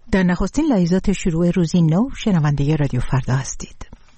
در نخستین لحظات شروع روزی نو شنونده رادیو فردا هستید.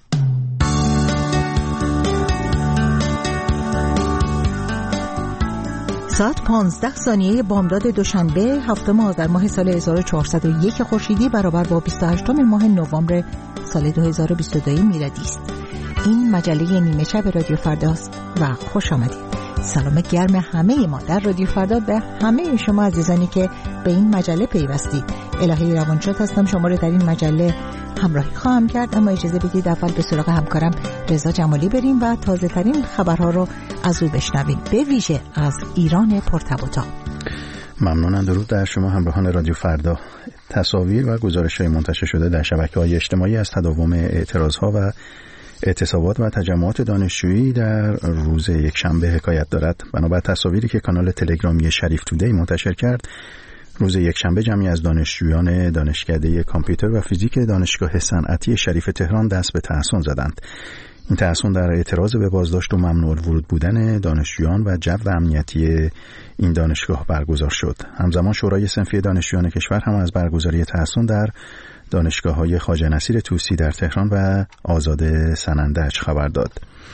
ساعت 15 بامداد دوشنبه 7 آذر ماه سال 1401 خورشیدی برابر با 28 ماه نوامبر سال 2022 میلادی است. این مجله نیمه شب رادیو فرداست و خوش آمدید. سلام گرم همه ما در رادیو فردا به همه شما عزیزانی که به این مجله پیوستید. الهی روانشاد هستم، شما رو در این مجله همراهی خواهم کرد، اما اجازه بدید اول به سراغ همکارم رضا جمالی بریم و تازه ترین خبرها رو از او بشنویم، به ویژه از ایران پرتب‌وتاب. ممنونم. درود در شما همراهان رادیو فردا. تصاویر و گزارش‌های منتشر شده در شبکه‌های اجتماعی از تداوم اعتراض‌ها و اعتصابات و تجمعات دانشجویی در روز یکشنبه حکایت دارد. بنابر تصاویری که کانال تلگرامی شریف تودی منتشر کرد، روز یکشنبه جمعی از دانشجویان دانشکده کامپیوتر و فیزیک دانشگاه صنعتی شریف تهران دست به تحصن زدند. این تحصن در اعتراض به بازداشت و ممنوع الورود بودن دانشجویان و جو امنیتی این دانشگاه برگزار شد. همزمان شورای صنفی دانشجویان کشور هم از برگزاری تحصن در دانشگاه‌های خواجه نصیر طوسی در تهران و آزاد سنندج خبر داد.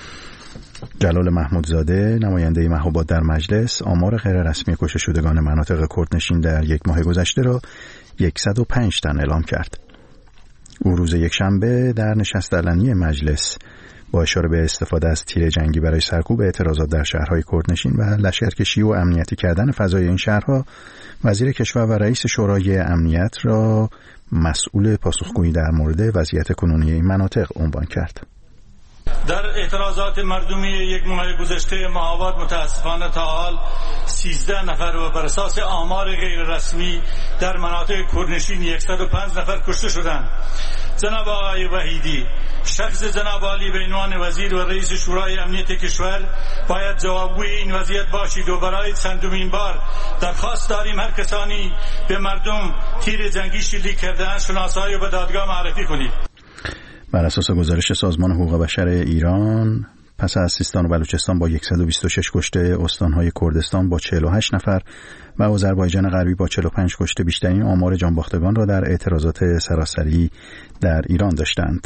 جلال محمودزاده نماینده مهاباد در مجلس آمار غیر رسمی کشته شدگان مناطق کردنشین در یک ماه گذشته را 105 تن اعلام کرد. او روز یکشنبه در نشست علنی مجلس با اشاره به استفاده از تیر جنگی برای سرکوب اعتراضات در شهرهای کردنشین و لشکرکشی و امنیتی کردن فضای این شهرها، وزیر کشور و رئیس شورای امنیت را مسئول پاسخگویی در مورد وضعیت کنونی این مناطق عنوان کرد. در اعتراضات مردمی یک ماه گذشته مهاباد متاسفانه تا حال 13 نفر و بر اساس آمار غیر رسمی در مناطق کردنشین 105 نفر کشته شدند. جناب آقای وحیدی، شخص جناب عالی به عنوان وزیر و رئیس شورای امنیت کشور باید جوابگوی این وضعیت باشید و برای چندمین بار درخواست داریم هر کسانی به مردم تیر جنگی شلیک کرده‌اند شناسایی و به دادگاه معرفی کنید. بر اساس گزارش سازمان حقوق بشر ایران، پس از سیستان و بلوچستان با 126 کشته، استانهای کردستان با 48 نفر و آذربایجان غربی با 45 کشته بیشترین آمار جانباختگان را در اعتراضات سراسری در ایران داشتند.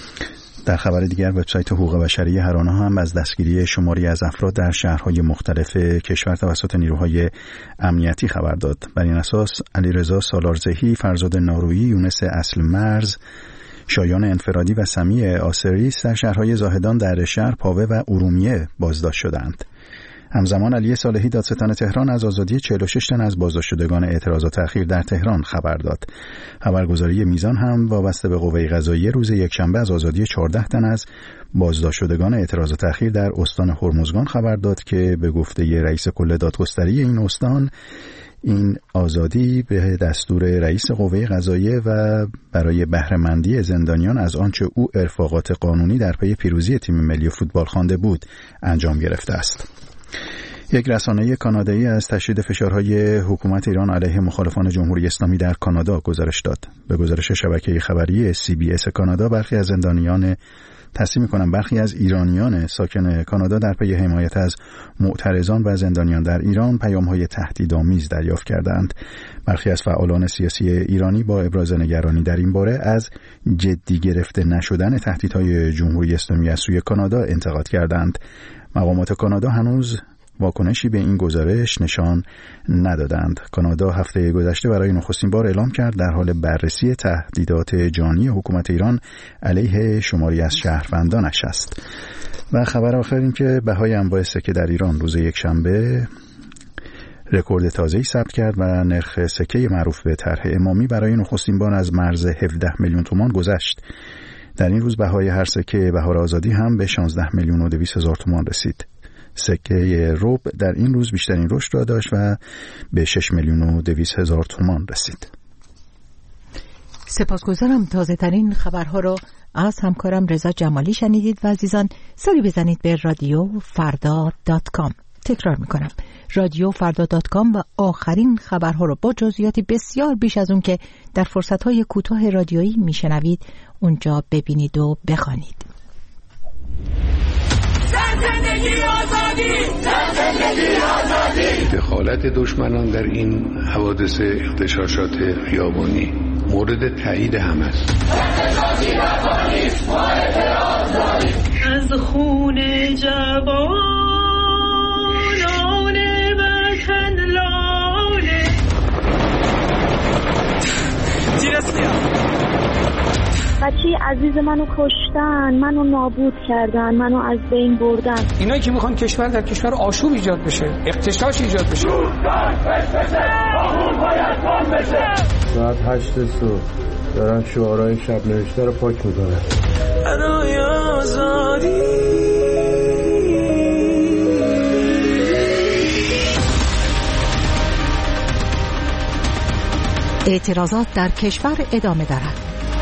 در خبر دیگر، وبسایت حقوق بشری هرانا هم از دستگیری شماری از افراد در شهرهای مختلف کشور توسط نیروهای امنیتی خبر داد. بر این اساس علیرضا سالارزهی، فرزاد نارویی، یونس اصل مرز، شایان انفرادی و سمیع آسریس در شهرهای زاهدان، دهرشهر، پاوه و ارومیه بازداشت شدند. همزمان علی صالحی دادستان تهران از آزادی 46 تن از بازداشت شدگان اعتراضات اخیر در تهران خبر داد. خبرگزاری میزان هم وابسته به قوه قضاییه روز یکشنبه از آزادی 14 تن از بازداشت شدگان اعتراضات اخیر در استان هرمزگان خبر داد که به گفته رئیس کل دادگستری این استان، این آزادی به دستور رئیس قوه قضاییه و برای بهره‌مندی زندانیان از آنچه او ارفاقات قانونی در پی پیروزی تیم ملی فوتبال خوانده بود انجام گرفته است. یک رسانه کانادایی از تشدید فشارهای حکومت ایران علیه مخالفان جمهوری اسلامی در کانادا گزارش داد. به گزارش شبکه خبری CBS کانادا، برخی از ایرانیان ساکن کانادا در پی حمایت از معترضان و زندانیان در ایران پیام‌های تهدیدآمیز دریافت کردند. برخی از فعالان سیاسی ایرانی با ابراز نگرانی در این باره از جدی گرفته نشدن تهدیدهای جمهوری اسلامی از سوی کانادا انتقاد کردند. مقامات کانادا هنوز واکنشی به این گزارش نشان ندادند. کانادا هفته گذشته برای نخستین بار اعلام کرد در حال بررسی تهدیدات جانی حکومت ایران علیه شماری از شهروندانش است. و خبر آخر این که بهای انواع سکه در ایران روز یکشنبه رکورد تازه‌ای ثبت کرد و نرخ سکه معروف به طرح امامی برای نخستین بار از مرز 17 میلیون تومان گذشت. در این روز بهای هر سکه بهار آزادی هم به 16 میلیون و 200 هزار تومان رسید. سکه ربع در این روز بیشترین رشد را داشت و به 6 میلیون و 200 هزار تومان رسید. سپاسگزارم. تازه ترین خبرها را از همکارم رضا جمالی شنیدید و عزیزان سری بزنید به رادیوفردا.com. تکرار میکنم، رادیوفردا.com و آخرین خبرها را با جزئیاتی بسیار بیش از اون که در فرصتهای کوتاه رادیویی میشنوید اونجا ببینید و بخوانید. زندگی آزادی، زندگی آزادی. دخالت دشمنان در این حوادث اغتشاشات خیابانی مورد تایید هم است. از خون جوانان وطن لاله بچه عزیز منو کشتن، منو نابود کردن، منو از بین بردن. اینایی که میخوان کشور در کشور آشوب ایجاد بشه، اغتشاش ایجاد بشه. ساعت 8 صبح دارن شعارهای شب نوشته رو پاک میکنن. برای آزادی اعتراضات در کشور ادامه دارد.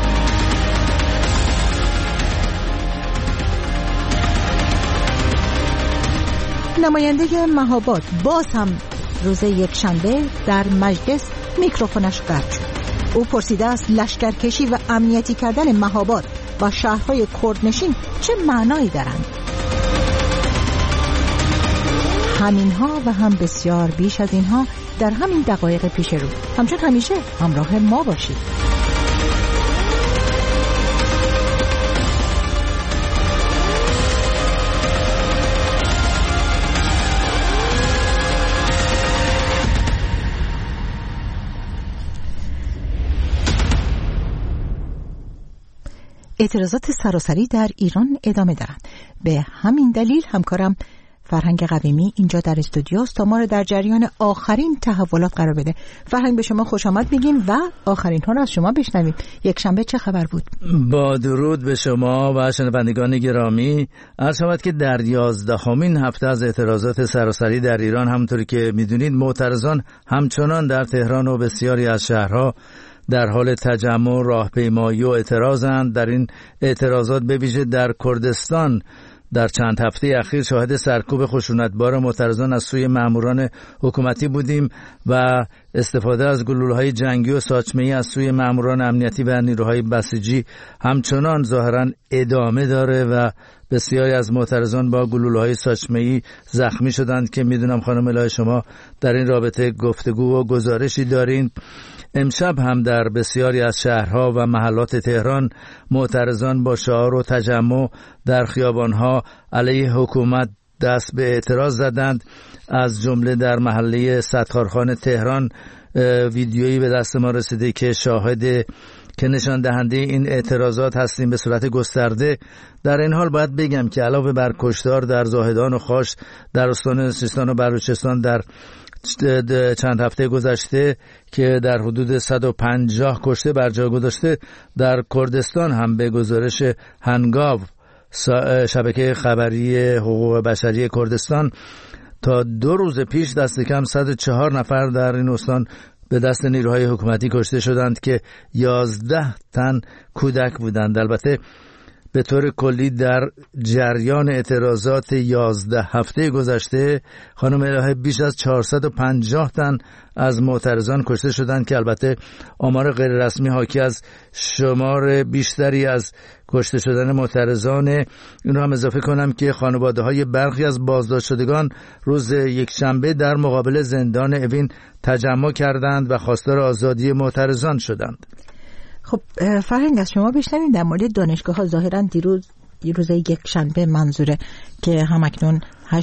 نماینده مهاباد باز هم روز یکشنبه در مجلس میکروفونش قطع شد. او پرسیده است لشکرکشی و امنیتی کردن مهاباد و شهرهای کردنشین چه معنایی دارند. همینها و هم بسیار بیش از اینها در همین دقایق پیش رو. همچون همیشه همراه ما باشید. اعتراضات سراسری در ایران ادامه دارند. به همین دلیل همکارم فرهنگ قویمی اینجا در استودیوست تا ما رو در جریان آخرین تحولات قرار بده. فرهنگ، به شما خوش آمد میگیم و آخرین ها رو از شما بشنویم. یک شنبه چه خبر بود؟ با درود به شما و شنوندگان گرامی. عرض شود که در 11مین هفته از اعتراضات سراسری در ایران، همونطوری که میدونید، معترضان همچنان در تهران و بسیاری از شهرها در حال تجمع، راهپیمایی و اعتراضند. در این اعتراضات به ویژه در کردستان در چند هفته اخیر شاهد سرکوب خشونتبار معترضان از سوی ماموران حکومتی بودیم و استفاده از گلوله‌های جنگی و ساچمه‌ای از سوی ماموران امنیتی و نیروهای بسیجی همچنان ظاهراً ادامه داره و بسیاری از معترضان با گلوله‌های ساچمه‌ای زخمی شدند که میدونم خانم الهه شما در این رابطه گفتگو و گزارشی دارین. امشب هم در بسیاری از شهرها و محلات تهران معترضان با شعار و تجمع در خیابانها علیه حکومت دست به اعتراض زدند. از جمله در محله ستارخان تهران ویدیویی به دست ما رسیده که که نشان دهنده این اعتراضات هستیم به صورت گسترده. در این حال باید بگم که علاوه بر کشتار در زاهدان و خاش در استان سیستان و بلوچستان در چند هفته گذشته که در حدود 150 کشته بر جا گذاشته، در کردستان هم به گزارش هنگاو شبکه خبری حقوق بشری کردستان تا 2 روز پیش دست کم 104 نفر در این استان به دست نیروهای حکومتی کشته شدند که 11 تن کودک بودند. البته به طور کلی در جریان اعتراضات 11 هفته گذشته خانم الهه بیش از 450 تن از معترضان کشته شدند که البته آمار غیر رسمی حاکی از شمار بیشتری از کشته شدن معترضان. این رو هم اضافه کنم که خانواده‌های برخی از بازداشت شدگان روز یکشنبه در مقابل زندان اوین تجمع کردند و خواستار آزادی معترضان شدند. خب فرهنگ، از شما بشنویم در مورد دانشگاه ها. ظاهرا روز یکشنبه منظوره که همکنون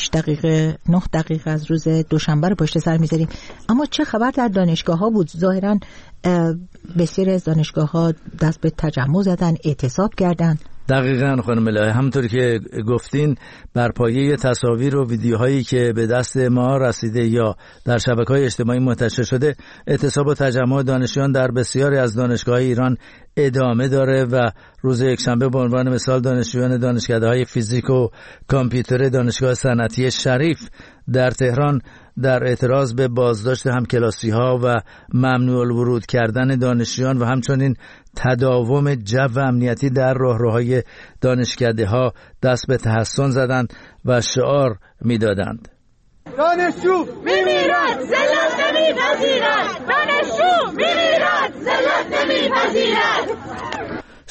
9 دقیقه از روز دوشنبه رو پشت سر میذاریم، اما چه خبر در دانشگاه ها بود؟ ظاهرا بسیاری از دانشگاه ها دست به تجمع زدن، اعتصاب کردن. دقیقاً خانم الهه، همونطور که گفتین بر پایه تصاویر و ویدیوهایی که به دست ما رسیده یا در شبکه‌های اجتماعی منتشر شده، اعتصاب و تجمع دانشجویان در بسیاری از دانشگاه‌های ایران ادامه داره و روز یکشنبه به عنوان مثال دانشجویان دانشکده‌های فیزیک و کامپیوتر دانشگاه صنعتی شریف در تهران در اعتراض به بازداشت همکلاسی‌ها و ممنوع الورود کردن دانشجویان و همچنین تداوم جو امنیتی در راهروهای دانشکده‌ها دست به تحصن زدند و شعار می‌دادند: دانشجو میمیرد، ذلت نمیپذیرد. دانشجو میمیرد، ذلت نمیپذیرد.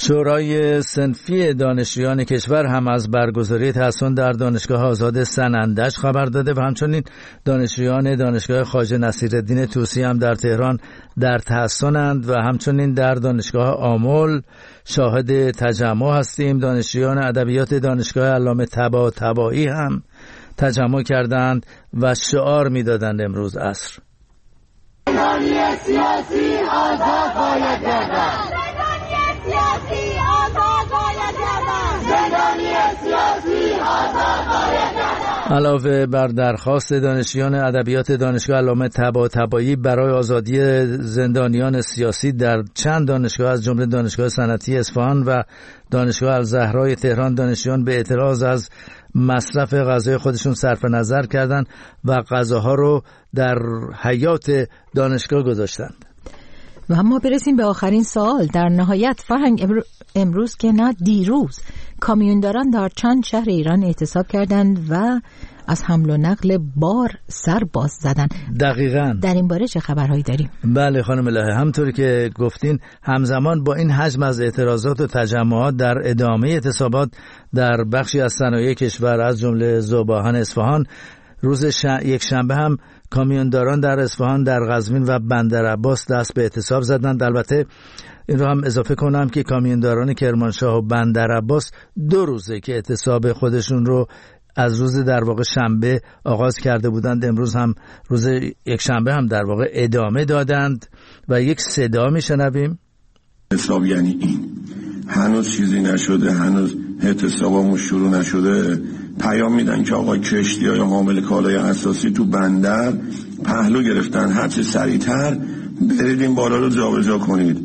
شورای صنفی دانشجویان کشور هم از برگزاری تحصیل در دانشگاه آزاد سنندج خبر داده و همچنین دانشجویان دانشگاه خواجه نصیرالدین طوسی هم در تهران در تحصیلند و همچنین در دانشگاه آمل شاهد تجمع هستیم. دانشجویان ادبیات دانشگاه علامه طباطبایی هم تجمع کردند و شعار می‌دادند امروز عصر. زندانی سیاسی آزاد باید گردد. سیاسی آزاد باید گردد. زندانی سیاسی آزاد باید گردد. علاوه بر درخواست دانشجویان ادبیات دانشگاه علامه طباطبایی برای آزادی زندانیان سیاسی در چند دانشگاه از جمله دانشگاه صنعتی اصفهان و دانشگاه الزهرای تهران، دانشجویان به اعتراض از مصرف غذای خودشون صرف نظر کردند و غذاها رو در حیاط دانشگاه گذاشتند. و اما برسیم به آخرین سوال. در نهایت فرهنگ امروز که نه دیروز کامیونداران در چند شهر ایران اعتصاب کردند و از حمل و نقل بار سر باز زدن. دقیقاً. در این باره چه خبرهایی داریم؟ بله خانم الهه، همطوری که گفتین همزمان با این حجم از اعتراضات و تجمعات در ادامه اعتصابات در بخشی از صنایع کشور از جمله ذوب‌آهن اصفهان روز یک شنبه هم کامیونداران در اصفهان، در قزوین و بندرعباس دست به اعتصاب زدند. البته این رو هم اضافه کنم که کامیونداران کرمانشاه و بندرعباس 2 روزه که اعتصاب خودشون رو از روز در واقع شنبه آغاز کرده بودند، امروز هم روز یک شنبه هم در واقع ادامه دادند و یک صدا میشنویم. اعتصاب یعنی این، هنوز چیزی نشده، هنوز اعتصابمون شروع نشده، پیام میدن که آقا کشتی‌های حامل کالای اساسی تو بندر پهلو گرفتن، هر چه سریعتر برید این بالا رو جابجا کنید.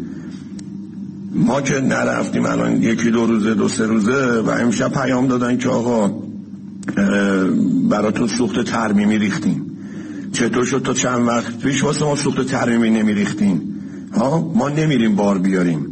ما که نرفتیم الان 1-2 روزه 2-3 روزه و امشب پیام دادن که آقا براتون سوخت ترمیمی ریختیم. چطور شد تا چند وقت پیش واسه ما سوخت ترمیمی نمیریختیم؟ ما نمیریم بار بیاریم،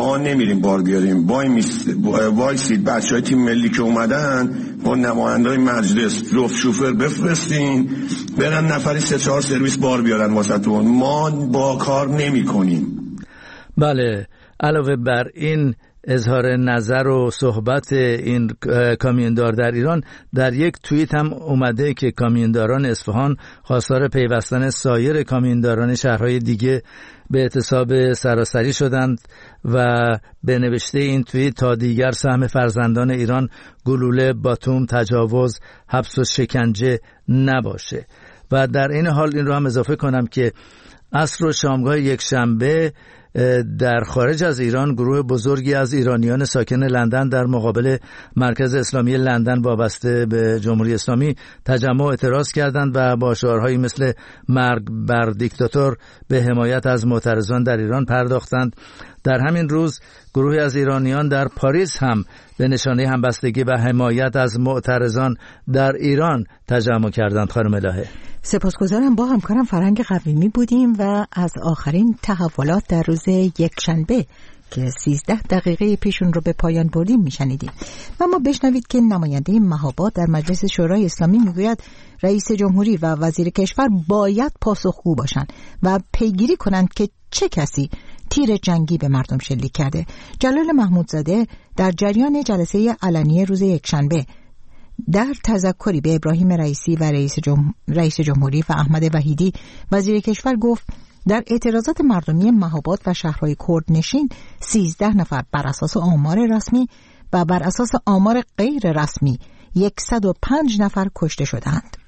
وایسید بچهای تیم ملی که اومدن با نمایندای مجلس جفت شوفر بفرستین برن نفری 3-4 سرویس بار بیارن واسهتون، ما با کار نمی کنیم. بله، علاوه بر این اظهار نظر و صحبت این کامیوندار در ایران، در یک توییت هم اومده که کامیونداران اصفهان خواستار پیوستن سایر کامیونداران شهرهای دیگه به اعتصاب سراسری شدند و به نوشته این توییت تا دیگر سهم فرزندان ایران گلوله، باتوم، تجاوز، حبس و شکنجه نباشه. و در این حال این رو هم اضافه کنم که عصر و شامگاه یک شنبه در خارج از ایران گروه بزرگی از ایرانیان ساکن لندن در مقابل مرکز اسلامی لندن وابسته به جمهوری اسلامی تجمع اعتراض کردند و با شعارهایی مثل مرگ بر دیکتاتور به حمایت از معترضان در ایران پرداختند. در همین روز گروهی از ایرانیان در پاریس هم به نشانه همبستگی و حمایت از معترضان در ایران تجمع کردند. خانم الهه، سپاسگزارم. با همکارم فرهنگ قویمی بودیم و از آخرین تحولات در روز یکشنبه که 13 دقیقه پیشون رو به پایان بردیم میشنیدیم. و ما بشنوید که نماینده مهاباد در مجلس شورای اسلامی میگوید رئیس جمهوری و وزیر کشور باید پاسخگو باشند و پیگیری کنند که چه کسی تیر جنگی به مردم شلیک کرده. جلال محمودزاده در جریان جلسه علنی روز یکشنبه در تذکری به ابراهیم رئیسی و رئیس جمهوری و احمد وحیدی وزیر کشور گفت در اعتراضات مردمی مهاباد و شهرهای کردنشین 13 نفر بر اساس آمار رسمی و بر اساس آمار غیر رسمی 105 نفر کشته شدند.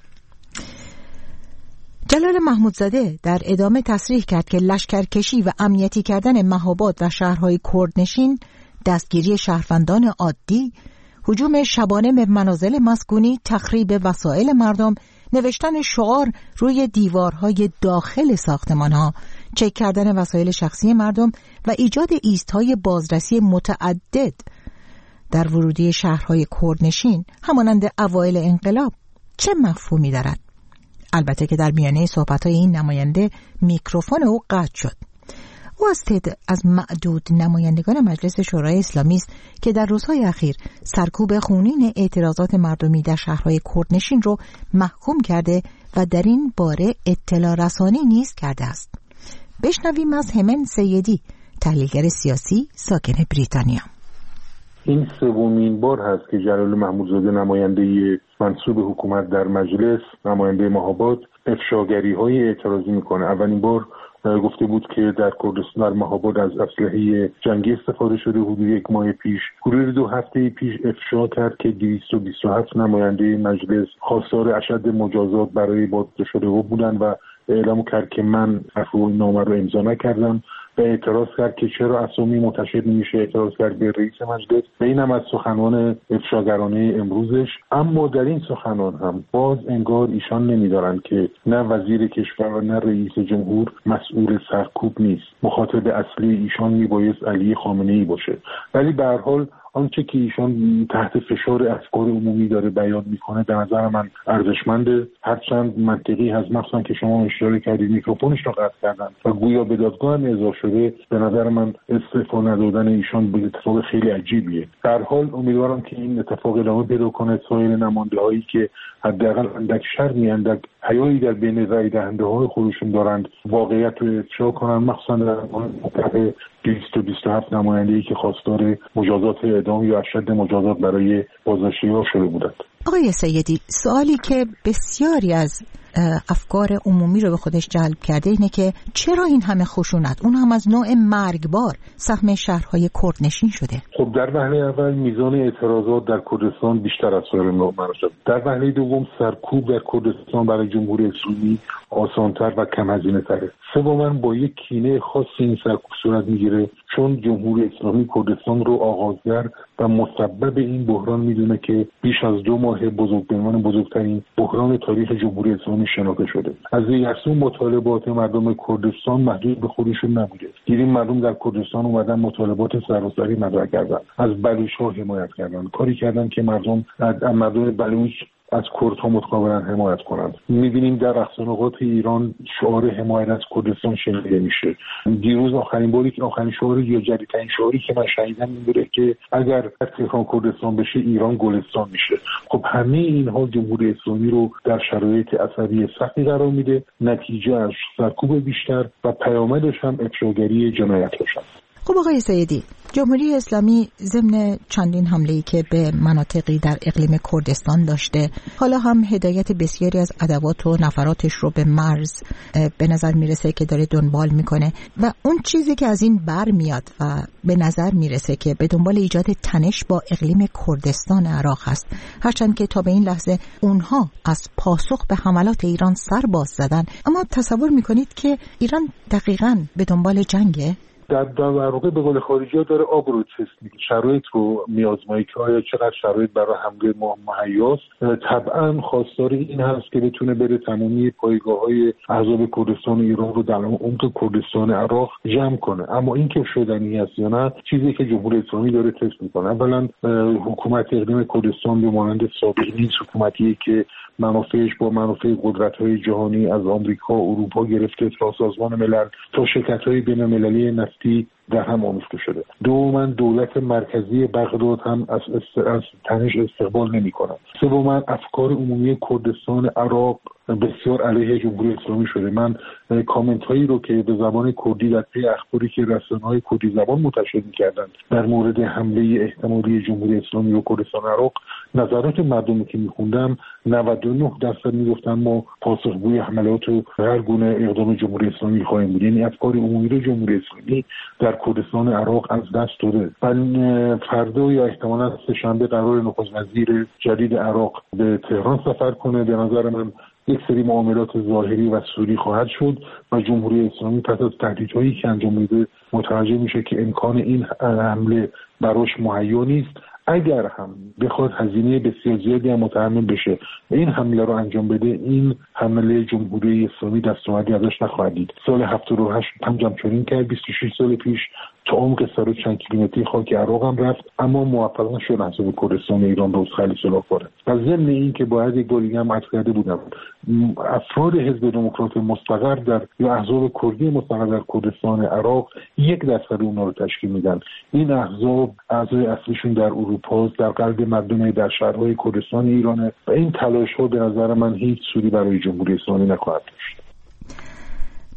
جلال محمودزاده در ادامه تصریح کرد که لشکرکشی و امنیتی کردن مهاباد و شهرهای کردنشین، دستگیری شهروندان عادی، هجوم شبانه به منازل مسکونی، تخریب وسایل مردم، نوشتن شعار روی دیوارهای داخل ساختمانها، چک کردن وسایل شخصی مردم و ایجاد ایستهای بازرسی متعدد در ورودی شهرهای کردنشین همانند اوایل انقلاب چه مفهومی دارد؟ البته که در میانه صحبت‌های این نماینده میکروفون او قطع شد. او از معدود نمایندگان مجلس شورای اسلامی است که در روزهای اخیر سرکوب خونین اعتراضات مردمی در شهرهای کردنشین رو محکوم کرده و در این باره اطلاع رسانی نیز کرده است. بشنویم از همن سیدی تحلیلگر سیاسی ساکن بریتانیا. این سومین بار هست که جلال محمودزاده نماینده منصوب حکومت در مجلس، نماینده مهاباد، افشاگری‌های اعتراضی میکنه. اولین بار گفته بود که در کردستان در مهاباد از اسلحه جنگی استفاده شده. حدود 1 ماه پیش، حدود 2 هفته پیش افشا کرد که 227 نماینده مجلس خواستار اشد مجازات برای بازداشت شده بودن و اعلام کرد که من این نامه رو امضا نکردم و اعتراض کرد که چرا اسامی منتشر نمیشه. اعتراض کرد به رئیس مجلس و این هم از سخنان افشاگرانه امروزش. اما در این سخنان هم باز انگار ایشان نمیدارن که نه وزیر کشور و نه رئیس جمهور مسئول سرکوب نیست. مخاطب اصلی ایشان میبایست علی خامنه‌ای باشه. ولی به هر حال آنچه که ایشان تحت فشار افکار عمومی داره بیان میکنه به نظر من ارزشمنده، هرچند منطقی هست. مخصوصا که شما اشاره کردید میکروفونش رو قطع کردن و گویا به دادگاه هم اعزام شده. به نظر من استعفا ندادن ایشان به اتفاق خیلی عجیبیه. در حال امیدوارم که این اتفاق ادامه پیدا کنه. سایر نماینده‌هایی که حداقل اندک شرمی، اندک حیایی در بین رای دهنده های خودشون دارند واقعیت رو افشا کنن، مخصوصا در مورد 227 نماینده‌ای که خواستار مجازات اعدام یا اشد مجازات برای بازداشتی‌ها شده بودند. آقای سیدی، سوالی که بسیاری از افکار عمومی رو به خودش جلب کرده اینه که چرا این همه خشونت، اون هم از نوع مرگبار، سهم شهرهای کردنشین شده؟ خب در وهله اول میزان اعتراضات در کردستان بیشتر از سایر مناطق شد. در وهله دوم سرکوب در کردستان برای جمهوری اسلامی آسان‌تر و کم هزینه تره. سوماً با یک کینه خاص این سرکوب صورت میگیره چون جمهوری اسلامی کردستان رو آغازگر و مسبب این بحران میدونه که بیش از 2 ماه بزرگترین بحران تاریخ جمهوری اسلامی شناخته شده. از یک سو مطالبات مردم کردستان محدود به خودشون نبوده. دیدیم مردم در کردستان اومدن مطالبات سراسری مطرح کردن، از بلوچ‌ها حمایت کردن، کاری کردن که مردم بلوچ از کردها متقابلا حمایت کنند. می‌بینیم در اقصانقاط ایران شعار حمایت از کردستان شنیده میشه. دیروز آخرین شعاری یا جدیدترین شعاری که من شنیدم این بوده که اگر تهران کردستان بشه ایران گلستان میشه. خب همه اینها جمهوری اسلامی رو در شرایط عصبی سختی قرار میده. نتیجه از سرکوب بیشتر و پیامدش هم افشاگری جنایت‌هاش است. خب آقای سیدی، جمهوری اسلامی ضمن چندین حمله‌ای که به مناطقی در اقلیم کردستان داشته، حالا هم هدایت بسیاری از ادوات و نفراتش رو به مرز به نظر میرسه که داره دنبال میکنه و اون چیزی که از این بر میاد و به نظر میرسه که به دنبال ایجاد تنش با اقلیم کردستان عراق هست، هرچند که تا به این لحظه اونها از پاسخ به حملات ایران سر باز زدن. اما تصور میکنید که ایران دقیقاً به دنبال جنگه؟ در واقع به قول خارجی‌ها داره آب رو تست می‌کنه، شرایط رو میازمایی که آیا چقدر شرایط برای حمله مهیاست. طبعاً خواستار این هست که بتونه بره تمامی پایگاه‌های احزاب کردستان ایران رو در عمق کردستان عراق جمع کنه. اما این که شدنی است یا نه چیزی که جمهوری اسلامی داره تست می‌کنه. اولاً حکومت اقلیم کردستان به مانند سابق نیست، حکومتیه که منافعش با منافع قدرت‌های جهانی از آمریکا، اروپا گرفته تا سازمان ملل تا شرکت‌های بین‌المللی نفتی در هم آمیخته شده. دوماً دولت مرکزی بغداد هم از تنش استقبال نمی‌کند. سوماً افکار عمومی کردستان عراق بسیار علیه جمهوری اسلامی شده. من کامنت هایی رو که به زبان کردی در پی اخباری که رسانه‌های کردی زبان منتشر می‌کردند در مورد حمله احتمالی جمهوری اسلامی به کردستان عراق، نظرات مردمی که می‌خوندم 99% میگفتن ما پاسخگوی حملات و هر گونه اقدام جمهوری اسلامی خواهیم بود. یعنی افکار عمومی رو جمهوری اسلامی در کردستان عراق از دست داده. فردا یا احتمالاً سه‌شنبه قرار نخست وزیر جدید عراق به تهران سفر کنه. به نظر من یک سری معاملات ظاهری و سوری خواهد شد و جمهوری اسلامی پس از تهدیدهایی که انجام میده متوجه میشه که امکان این حمله براش مهیا نیست. اگر هم بخواد هزینه بسیار زیادی هم متحمل بشه و این حمله رو انجام بده، این حمله جمهوری اسلامی دستاوردی ازش نخواهد دید. سال 78 هم جمع‌جوری کرد، 26 سال پیش تا عمق 100 چند کیلومتری خاک عراق هم رفت، اما موفق نشد احزاب کردستان ایران رو خیلی سلاح کنه. و ضمن این که باید یک بار دیگه هم عرض کرده بودم، افراد حزب دموکرات مستقر در یا احزاب کردی مستقر در کردستان عراق 1% اونها رو تشکیل میدن. این احزاب اعضای اصلیشون در اروپا، در قلب مردم در شهرهای کردستان ایرانه و این تلاش‌ها به نظر من هیچ سودی برای جمهوری اسلامی نخواهد داشت.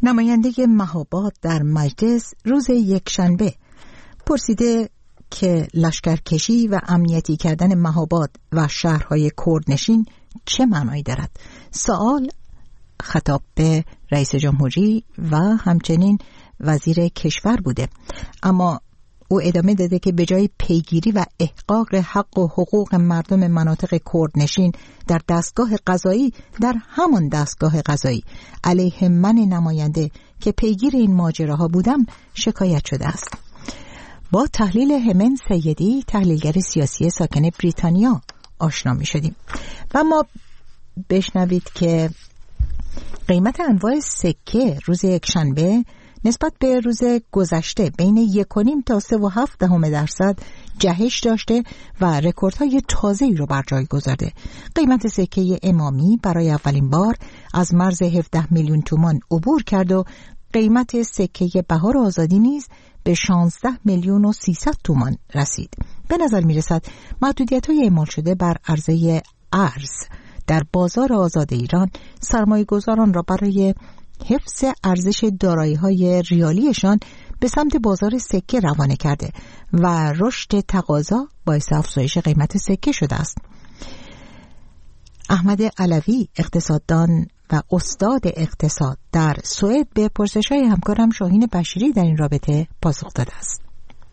نماینده مهاباد در مجلس روز یکشنبه پرسیده که لشکرکشی و امنیتی کردن مهاباد و شهرهای کردنشین چه معنایی دارد. سوال خطاب به رئیس جمهوری و همچنین وزیر کشور بوده، اما او ادامه داده که به جای پیگیری و احقاق حق و حقوق مردم مناطق کردنشین در دستگاه قضایی، در همان دستگاه قضایی علیه من نماینده که پیگیر این ماجراها بودم شکایت شده است. با تحلیل همن سیدی، تحلیلگر سیاسی ساکن بریتانیا آشنا می شدیم و ما بشنوید که قیمت انواع سکه روز یکشنبه نسبت به روز گذشته بین 1.5 تا 3.7% جهش داشته و رکوردهای تازه‌ای رو بر جای گذارده. قیمت سکه امامی برای اولین بار از مرز 17 میلیون تومان عبور کرد و قیمت سکه بهار آزادی نیز به 16 میلیون و 300 تومان رسید. به نظر می رسد محدودیت‌های اعمال شده بر عرضه ارز در بازار آزاد ایران سرمایه‌گذاران را برای حفظ ارزش دارایی‌های ریالیشان به سمت بازار سکه روانه کرده و رشد تقاضا باعث افزایش قیمت سکه شده است. احمد علوی، اقتصاددان و استاد اقتصاد در سوئد، به پرسش‌های همکارم شاهین بشیری در این رابطه پاسخ داده است.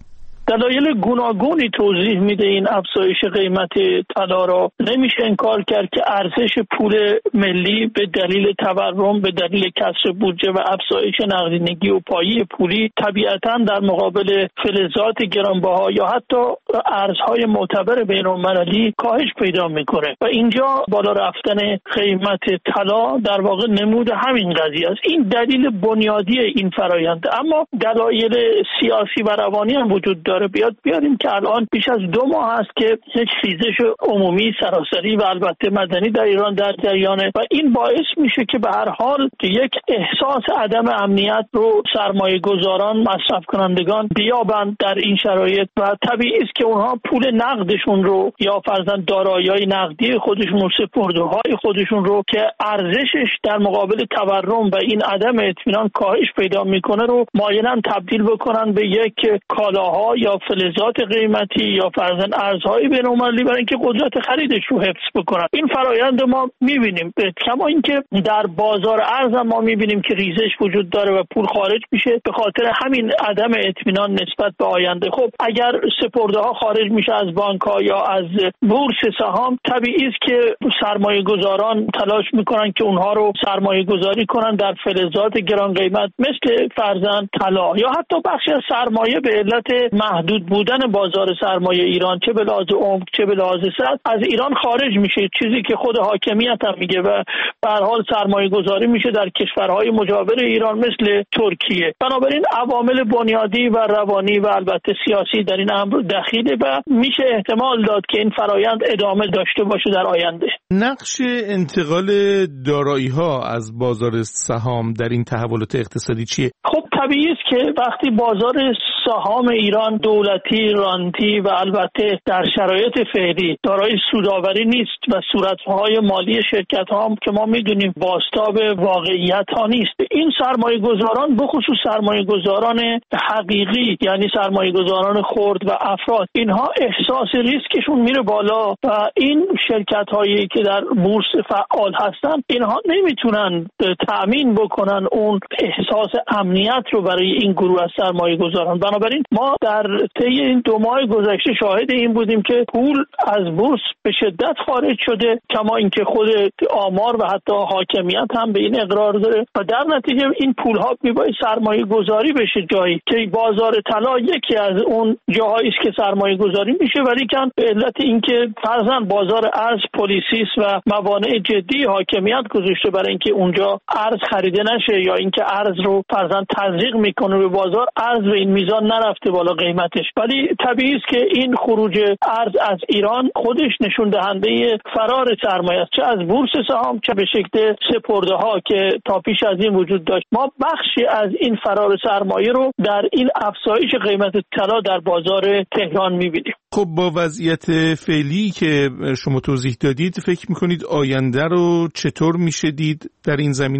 دلایل گوناگونی توضیح میده این افزایش قیمت طلا را. نمیشه انکار کرد که ارزش پول ملی به دلیل تورم، به دلیل کسر بودجه و افزایش نقدینگی و پایه پولی طبیعتاً در مقابل فلزات گرانبها یا حتی ارزهای معتبر بین‌المللی کاهش پیدا میکنه و اینجا بالا رفتن قیمت طلا در واقع نمود همین قضیه است. این دلیل بنیادی این فرآیند، اما دلایل سیاسی و روانی هم وجود داره. بیاریم که الان بیش از 2 ماه است که یک خیزش عمومی سراسری و البته مدنی در ایران در جریانه و این باعث میشه که به هر حال یک احساس عدم امنیت رو سرمایه گذاران، مصرف کنندگان بیابند در این شرایط و طبیعی است که اونها پول نقدشون رو یا فرضاً دارایی‌های نقدی خودشون و سپرده‌های خودشون رو که ارزشش در مقابل تورم و این عدم اطمینان کاهش پیدا میکنه رو مایلن تبدیل بکنن به یک کالاها یا فلزات قیمتی یا فرضاً ارزهای بین‌المللی برای اینکه قدرت خریدش رو حفظ بکنن. این فرآیند ما می‌بینیم، کما اینکه در بازار ارز ما می‌بینیم که ریزش وجود داره و پول خارج میشه به خاطر همین عدم اطمینان نسبت به آینده. خب اگر سپرده‌ها خارج میشه از بانک‌ها یا از بورس سهام، طبیعی است که سرمایه‌گذاران تلاش میکنن که اونها رو سرمایه‌گذاری کنن در فلزات گران قیمت مثل فرضاً طلا یا حتی بخشی از سرمایه به علت محدود بودن بازار سرمایه ایران چه به لحاظ عمق چه به لحاظ سطح از ایران خارج میشه، چیزی که خود حاکمیت هم میگه و به هر حال سرمایه گذاری میشه در کشورهای مجاور ایران مثل ترکیه. بنابراین عوامل بنیادی و روانی و البته سیاسی در این امر دخیله و میشه احتمال داد که این فرایند ادامه داشته باشه در آینده. نقش انتقال دارایی‌ها از بازار سهام در این تحولات اقتصادی چیه؟ خب طبیعی است که وقتی بازار سهام ایران دولتی، رانتی و البته در شرایط فعلی دارای سودآوری نیست و صورتهای مالی شرکت‌ها هم که ما می‌دونیم بازتاب واقعیت‌ها نیست، این سرمایه‌گذاران به خصوص سرمایه‌گذاران حقیقی یعنی سرمایه‌گذاران خرد و افراد، اینها احساس ریسکشون میره بالا و این شرکت‌هایی که در بورس فعال هستن اینها نمیتونن تأمین بکنن اون احساس امنیت رو برای این گروه از سرمایه‌گذاران. بنابراین ما در طی این 2 ماه گذشته شاهد این بودیم که پول از بورس به شدت خارج شده، کما اینکه خود آمار و حتی حاکمیت هم به این اقرار داره و در نتیجه این پول‌ها میباید سرمایه گذاری بشه جایی که بازار طلا یکی از اون جاهایی است که سرمایه گذاری میشه، ولی کن به علت اینکه فرضاً بازار ارز پلیسیس و موانع جدی حاکمیت گذاشته برای اینکه اونجا ارز خریده نشه یا اینکه ارز رو فرضاً تزریق میکنه به بازار، ارز به این میزان نرفته بالا قیمتش. ولی طبیعی است که این خروج ارز از ایران خودش نشون دهنده فرار سرمایه است، چه از بورس سهام چه به شکل سپرده‌ها که تا پیش از این وجود داشت. ما بخشی از این فرار سرمایه رو در این افزایش قیمت طلا در بازار تهران می‌بینیم. خب با وضعیت فعلی که شما توضیح دادید فکر می‌کنید آینده رو چطور میشه دید در این زمینه‌ها؟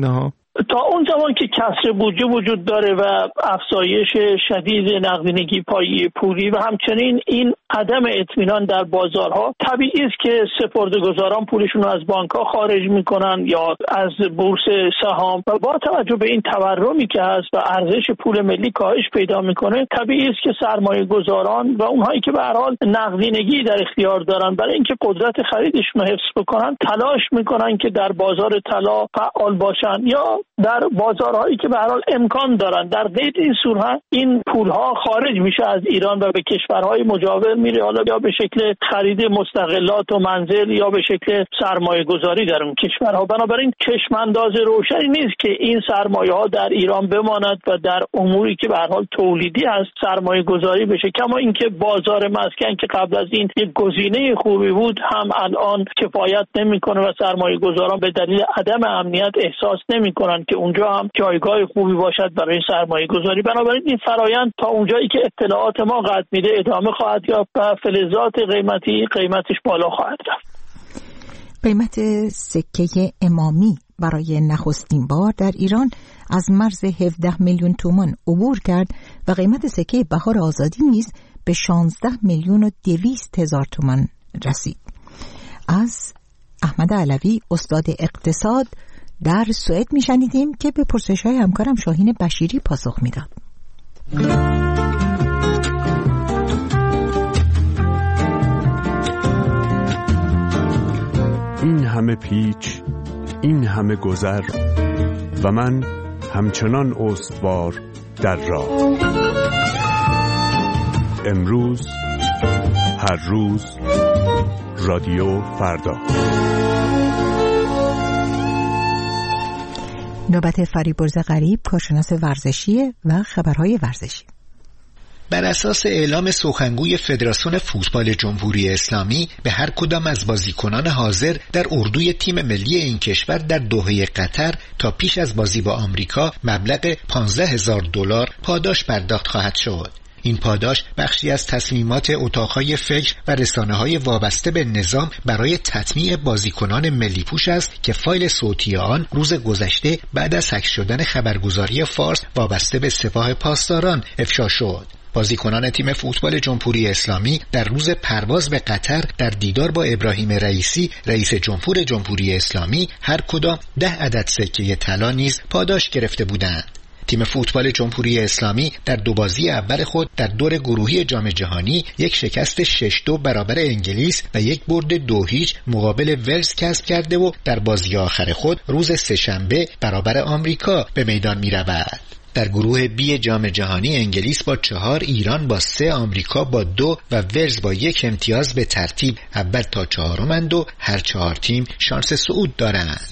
تا اون زمان که کسر بودجه وجود داره و افزایش شدید نقدینگی پایه پولی و همچنین این عدم اطمینان در بازارها، طبیعی است که سپرده‌گذاران پولشون رو از بانک‌ها خارج میکنن یا از بورس سهام و با توجه به این تورمی که هست و ارزش پول ملی کاهش پیدا میکنه، طبیعی است که سرمایه‌گذاران و اونهایی که به هر حال نقدینگی در اختیار دارن برای اینکه قدرت خریدشون رو حفظ بکنن تلاش میکنن که در بازار طلا فعال باشن یا در بازارهایی که به هر حال امکان دارن. در غیر این صورت این پولها خارج میشه از ایران و به کشورهای مجاور میره، حالا یا به شکل خرید مستغلات و منزل یا به شکل سرمایه گذاری در اون کشورها. بنابراین چشمانداز روشنی نیست که این سرمایه ها در ایران بماند و در اموری که به هر حال تولیدی هست سرمایه گذاری بشه، کما اینکه بازار مسکن که قبل از این یک گزینه خوبی بود هم الان کفایت نمیکنه و سرمایه گذاران به دلیل عدم امنیت احساس نمیکنن که اونجا هم جایگاه خوبی باشد برای سرمایه گذاری. بنابراین این فرایند تا اونجایی که اطلاعات ما قد میده ادامه خواهد یافت و فلزات قیمتش بالا خواهد رفت. قیمت سکه امامی برای نخستین بار در ایران از مرز 17 میلیون تومان عبور کرد و قیمت سکه بهار آزادی نیز به 16 میلیون و 200 هزار تومان رسید. از احمد علوی استاد اقتصاد در سوئد میشنیدیم که به پرسش‌های همکارم شاهین بشیری پاسخ میداد. این همه پیچ، این همه گذر و من همچنان استوار در راه. امروز، هر روز، رادیو فردا. نوبت فریبرز غریب، کارشناس ورزشی و خبرهای ورزشی. بر اساس اعلام سخنگوی فدراسیون فوتبال جمهوری اسلامی به هر کدام از بازیکنان حاضر در اردوی تیم ملی این کشور در دوحه قطر تا پیش از بازی با آمریکا مبلغ $15,000 پاداش پرداخت خواهد شد. این پاداش بخشی از تصمیمات اتاقهای فکر و رسانه‌های وابسته به نظام برای تطمیع بازیکنان ملی پوش است که فایل صوتی آن روز گذشته بعد از حک شدن خبرگزاری فارس وابسته به سپاه پاسداران افشا شد. بازیکنان تیم فوتبال جمهوری اسلامی در روز پرواز به قطر در دیدار با ابراهیم رئیسی رئیس جمهور جمهوری اسلامی هر کدام 10 عدد سکه طلا نیز پاداش گرفته بودند. تیم فوتبال جمهوری اسلامی در 2 بازی اول خود در دور گروهی جام جهانی یک شکست 6-2 برابر انگلیس و یک برد 2-0 مقابل ولز کسب کرده و در بازی آخر خود روز سه‌شنبه برابر آمریکا به میدان می رود. در گروه بی جام جهانی انگلیس با 4، ایران با 3، آمریکا با 2 و ولز با 1 امتیاز به ترتیب اول تا 4 و هر 4 تیم شانس صعود دارند.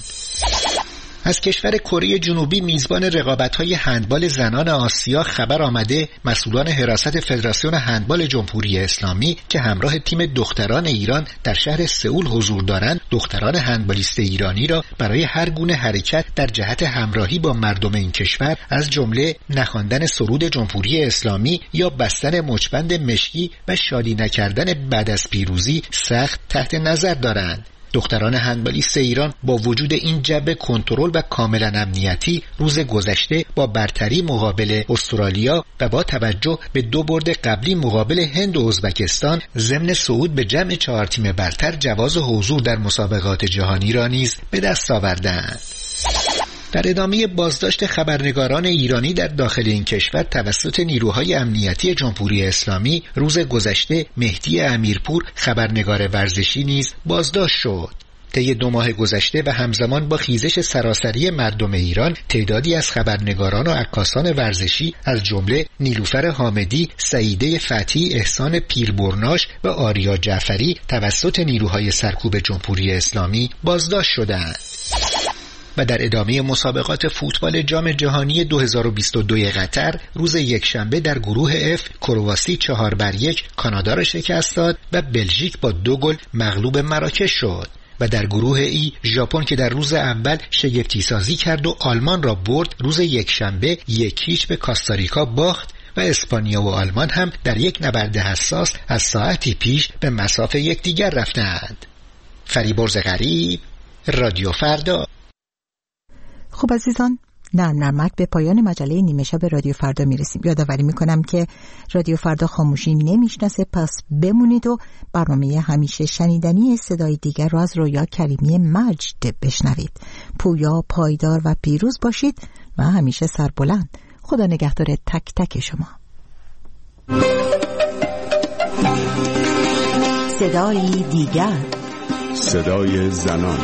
از کشور کره جنوبی میزبان رقابت‌های هندبال زنان آسیا خبر آمده مسئولان حراست فدراسیون هندبال جمهوری اسلامی که همراه تیم دختران ایران در شهر سئول حضور دارند، دختران هندبالیست ایرانی را برای هر گونه حرکت در جهت همراهی با مردم این کشور از جمله نخواندن سرود جمهوری اسلامی یا بستن مچبند مشکی و شادی نکردن بعد از پیروزی سخت تحت نظر دارند. دختران هندبالیست ایران با وجود این جبه کنترل و کاملا امنیتی روز گذشته با برتری مقابل استرالیا و با توجه به 2 برد قبلی مقابل هند و ازبکستان ضمن صعود به جمع 4 تیم برتر جواز حضور در مسابقات جهانی را نیز به دست آوردند. در ادامه بازداشت خبرنگاران ایرانی در داخل این کشور توسط نیروهای امنیتی جمهوری اسلامی روز گذشته مهدی امیرپور خبرنگار ورزشی نیز بازداشت شد. طی 2 ماه گذشته و همزمان با خیزش سراسری مردم ایران تعدادی از خبرنگاران و عکاسان ورزشی از جمله نیلوفر حامدی، سعیده فتحی، احسان پیربرناش و آریا جعفری توسط نیروهای سرکوب جمهوری اسلامی بازداشت شدند. و در ادامه مسابقات فوتبال جام جهانی 2022 قطر روز یکشنبه در گروه F کرواسی 4-1 کانادا را شکست داد و بلژیک با 2 گل مغلوب مراکش شد. و در گروه ای ژاپن که در روز اول شگفتی سازی کرد و آلمان را برد روز یکشنبه 1-0 به کاستاریکا باخت و اسپانیا و آلمان هم در یک نبرد حساس از ساعتی پیش به مسافه یکدیگر رفتند. فریبرز غریب، رادیو فردا. خب عزیزان، نرمک به پایان مجله نیمه شب رادیو فردا میرسیم. یادآوری میکنم که رادیو فردا خاموشی نمیشناسه، پس بمونید و برنامه همیشه شنیدنی صدای دیگر رو از رویا کریمی مجد بشنوید. پویا، پایدار و پیروز باشید و همیشه سربلند. خدا نگهدار تک تک شما. صدای دیگر، صدای زنان.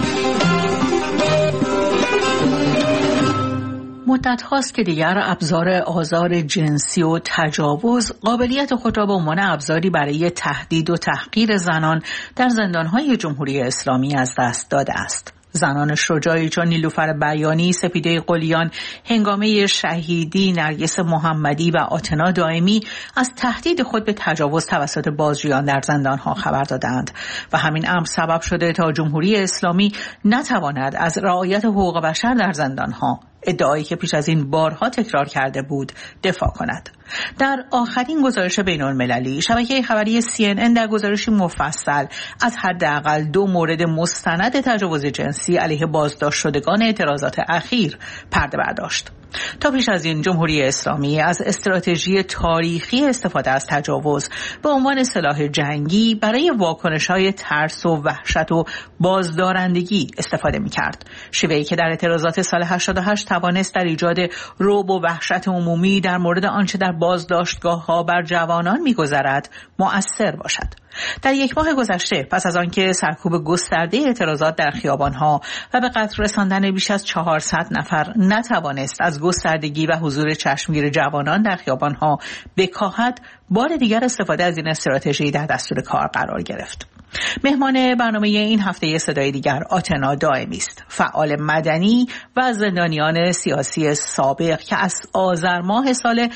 مدت هاست که دیگر ابزار آزار جنسی و تجاوز قابلیت خود را به عنوان ابزاری برای تهدید و تحقیر زنان در زندانهای جمهوری اسلامی از دست داده است. زنان شجاعی چون نیلوفر بیانی، سپیده قلیان، هنگامه شهیدی، نرگس محمدی و آتنا دائمی از تهدید خود به تجاوز توسط بازجویان در زندانها خبر دادند و همین امر سبب شده تا جمهوری اسلامی نتواند از رعایت حقوق بشر در زندانها، ادعایی که پیش از این بارها تکرار کرده بود، دفاع کند. در آخرین گزارش بین‌المللی شبکه خبری CNN در گزارشی مفصل از حداقل 2 مورد مستند تجاوز جنسی علیه بازداشت شدگان اعتراضات اخیر پرده برداشت. تا پیش از این جمهوری اسلامی از استراتژی تاریخی استفاده از تجاوز به عنوان سلاح جنگی برای واکنش‌های ترس و وحشت و بازدارندگی استفاده می‌کرد. شیوهی که در اعتراضات سال 88 توانست در ایجاد رعب و وحشت عمومی در مورد آنچه در بازداشتگاه‌ها بر جوانان می‌گذرد مؤثر باشد. در 1 ماه گذشته پس از آنکه سرکوب گسترده اعتراضات در خیابان‌ها و به قتل رساندن بیش از 400 نفر نتوانست از گستردگی و حضور چشمگیر جوانان در خیابان‌ها بکاهد، بار دیگر استفاده از این استراتژی در دستور کار قرار گرفت. مهمان برنامه این هفته صدای دیگر آتنا دائمی است، فعال مدنی و از زندانیان سیاسی سابق که از آذر ماه سال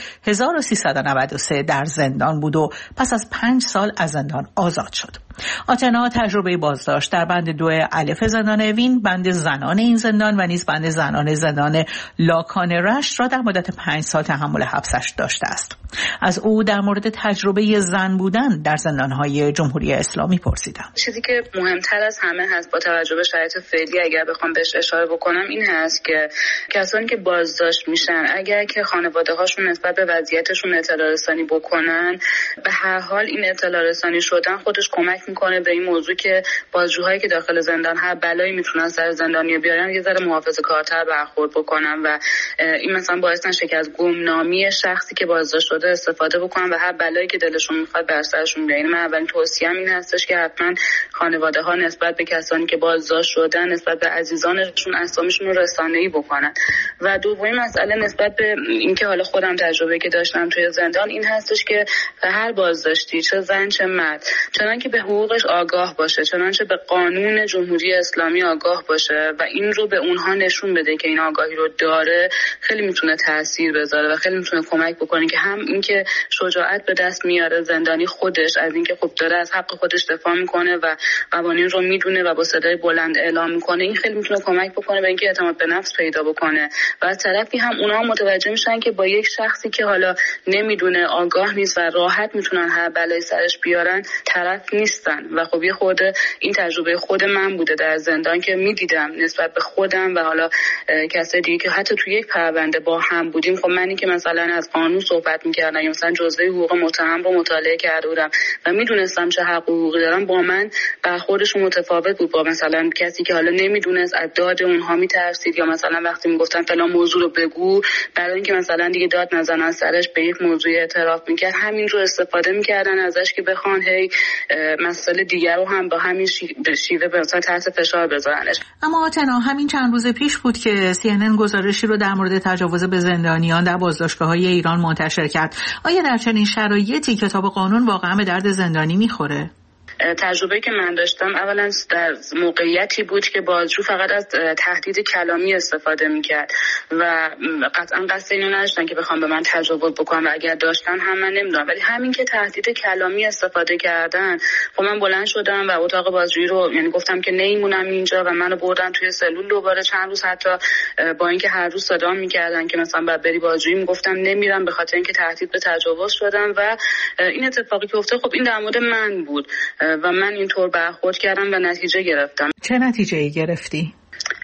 1393 در زندان بود و پس از 5 سال از زندان آزاد شد. آتنا تجربه بازداشت در بند 2 الف زندان اوین، بند زنان این زندان و نیز بند زنان زندان لاکان رشت را در مدت 5 سال تحمل حبسش داشته است. از او در مورد تجربه زن بودن در زندان‌های جمهوری اسلامی پرسیدم. چیزی که مهمتر از همه هست با توجه به شرایط فعلی اگر بخوام بهش اشاره بکنم این هست که کسانی که بازداشت میشن اگر که خانواده‌هاشون نسبت به وضعیتشون اطلاع رسانی بکنن، به هر حال این اطلاع رسانی شدن خودش کمک میکنه به این موضوع که بازجوهایی که داخل زندان هر بلایی میتونن سر زندانی بیارن یه ذره محافظه‌کارتر برخورد بکنن و این مثلا باعث نشه که از گمنامی شخصی که بازداشت شده استفاده بکنن و هر بلایی که دلشون میخواد بر سرشون بیارن. من اولین توصیه‌ام این هستش که حتما خانواده‌ها نسبت به کسانی که بازداشت شدن، نسبت به عزیزانشون اسامیشون رو رسانه‌ای بکنن. و دومین مسئله نسبت به اینکه حالا خودم تجربه که داشتم توی زندان این هستش که هر بازداشتی چه زن چه مرد چنانکه به حقوقش آگاه باشه، چنانچه به قانون جمهوری اسلامی آگاه باشه و این رو به اونها نشون بده که این آگاهی رو داره، خیلی میتونه تاثیر بذاره و خیلی میتونه کمک بکنه که هم اینکه شجاعت به دست میاره زندانی خودش از اینکه خب داره از حق خودش دفاع میکنه و قوانین رو میدونه و با صدای بلند اعلام میکنه، این خیلی میتونه کمک بکنه به اینکه اعتماد به نفس پیدا بکنه و از طرفی هم اونها متوجه میشن که با یک شخصی که حالا نمیدونه، آگاه نیست و راحت میتونن هر بلایی سرش بیارن طرف نیستن. و خب یه خورده این تجربه خود من بوده در زندان که میدیدم نسبت به خودم و حالا کسای دیگه که حتی توی یک پرونده با هم بودیم، خب منی که مثلا از قانون صحبت میکردم یا مثلا جزوه حقوق متهم رو مطالعه کرده بودم و میدونستم چه حق و حقوقی دارم، با من برخوردشون متفاوت بود با مثلا کسی که حالا نمیدونست، از داد اونها میترسید یا مثلا وقتی میگفتن فلان موضوع رو بگو برای اینکه مثلا دیگه داد نزنن سرش به یک موضوع اعتراف میکرد، همین رو استفاده میکردن ازش که بخوان هی مسئله دیگر رو هم با همین شیوه به تحت فشار بذارنش. اما آتنا همین چند روز پیش بود که CNN گزارشی رو در مورد تجاوز به زندانیان در بازداشتگاه‌های ایران منتشر کرد. آیا در چنین شرایطی کتاب قانون واقعا به درد زندانی میخوره؟ تجربه که من داشتم اولا در موقعیتی بود که بازجو فقط از تهدید کلامی استفاده میکرد و قطعا قصد اینو نداشتن که بخوام به من تجاوز بکنم و اگر داشتن هم من نمیدونم، ولی همین که تهدید کلامی استفاده کردن، خب من بلند شدم و اتاق بازجویی رو یعنی گفتم که نمیمونم اینجا و منو بردن توی سلول دوباره چند روز، حتی با اینکه هر روز صدام میکردن که مثلا بعد بری بازجویی، میگفتم نمیرم به خاطر اینکه تهدید به تجاوز شدم و این اتفاقی که افتاد خب این در مورد من بود و من اینطور برخورد کردم و نتیجه گرفتم. چه نتیجه‌ای گرفتی؟